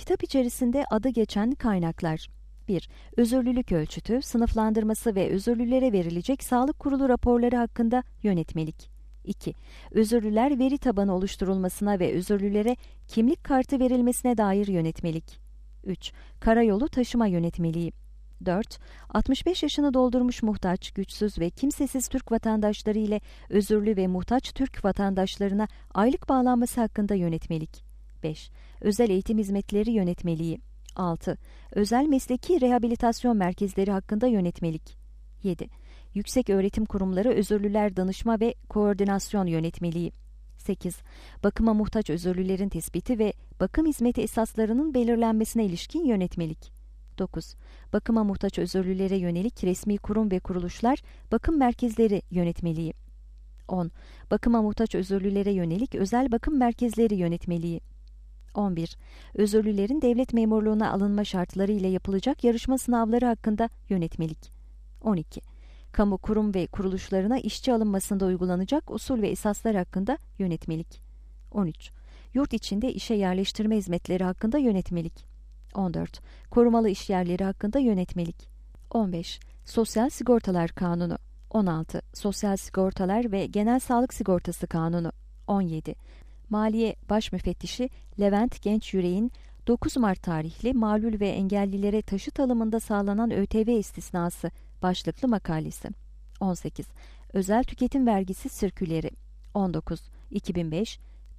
Kitap içerisinde adı geçen kaynaklar: 1. Özürlülük ölçütü, sınıflandırması ve özürlülere verilecek sağlık kurulu raporları hakkında yönetmelik. 2. Özürlüler veri tabanı oluşturulmasına ve özürlülere kimlik kartı verilmesine dair yönetmelik. 3. Karayolu taşıma yönetmeliği. 4. 65 yaşını doldurmuş muhtaç, güçsüz ve kimsesiz Türk vatandaşları ile özürlü ve muhtaç Türk vatandaşlarına aylık bağlanması hakkında yönetmelik. 5. Özel eğitim hizmetleri yönetmeliği. 6. Özel mesleki rehabilitasyon merkezleri hakkında yönetmelik. 7. Yüksek öğretim kurumları özürlüler danışma ve koordinasyon yönetmeliği. 8. Bakıma muhtaç özürlülerin tespiti ve bakım hizmeti esaslarının belirlenmesine ilişkin yönetmelik. 9. Bakıma muhtaç özürlülere yönelik resmi kurum ve kuruluşlar bakım merkezleri yönetmeliği. 10. Bakıma muhtaç özürlülere yönelik özel bakım merkezleri yönetmeliği. 11. Özürlülerin devlet memurluğuna alınma şartları ile yapılacak yarışma sınavları hakkında yönetmelik. 12. Kamu kurum ve kuruluşlarına işçi alınmasında uygulanacak usul ve esaslar hakkında yönetmelik. 13. Yurt içinde işe yerleştirme hizmetleri hakkında yönetmelik. 14. Korumalı işyerleri hakkında yönetmelik. 15. Sosyal Sigortalar Kanunu. 16. Sosyal Sigortalar ve Genel Sağlık Sigortası Kanunu. 17. Maliye Başmüfettişi Levent Gençyürek'in 9 Mart tarihli mağlul ve engellilere taşıt alımında sağlanan ÖTV istisnası başlıklı makalesi. 18. Özel Tüketim Vergisi Sirküleri. 19. 2005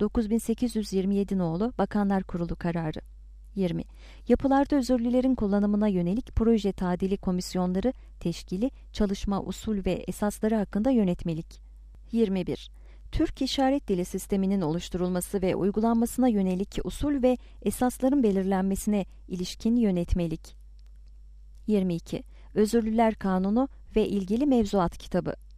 9827 nolu Bakanlar Kurulu kararı. 20. Yapılarda özürlülerin kullanımına yönelik proje tadili komisyonları teşkili, çalışma usul ve esasları hakkında yönetmelik. 21. Türk İşaret Dili Sistemi'nin oluşturulması ve uygulanmasına yönelik usul ve esasların belirlenmesine ilişkin yönetmelik. 22. Özürlüler Kanunu ve ilgili mevzuat kitabı.